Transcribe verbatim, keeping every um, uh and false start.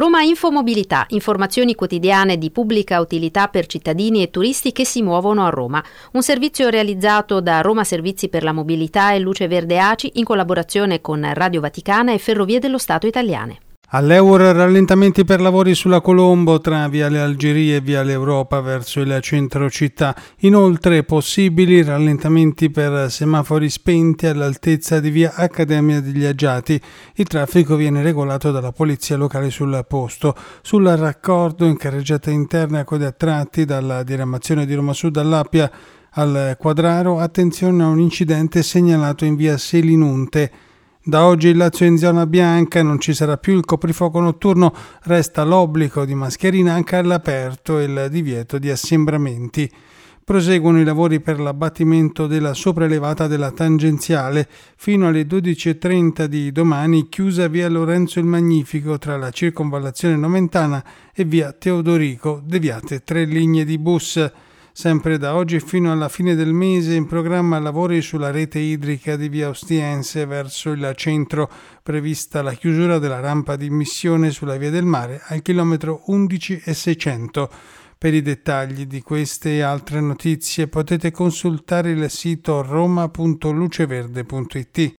Roma Infomobilità, informazioni quotidiane di pubblica utilità per cittadini e turisti che si muovono a Roma. Un servizio realizzato da Roma Servizi per la Mobilità e Luce Verde A C I in collaborazione con Radio Vaticana e Ferrovie dello Stato Italiane. All'Eur rallentamenti per lavori sulla Colombo tra Viale Algeria e Viale Europa verso il centro città. Inoltre possibili rallentamenti per semafori spenti all'altezza di via Accademia degli Aggiati. Il traffico viene regolato dalla polizia locale sul posto. Sul raccordo in carreggiata interna a code a tratti dalla diramazione di Roma Sud all'Appia al Quadraro, attenzione a un incidente segnalato in via Selinunte. Da oggi il Lazio è in zona bianca, non ci sarà più il coprifuoco notturno, resta l'obbligo di mascherina anche all'aperto e il divieto di assembramenti. Proseguono i lavori per l'abbattimento della sopraelevata della tangenziale fino alle dodici e trenta di domani, chiusa via Lorenzo il Magnifico tra la circonvallazione Nomentana e via Teodorico, deviate tre linee di bus. Sempre da oggi fino alla fine del mese in programma lavori sulla rete idrica di via Ostiense verso il centro, prevista la chiusura della rampa di immissione sulla via del mare al chilometro undici e seicento. Per i dettagli di queste e altre notizie potete consultare il sito roma punto luceverde punto it.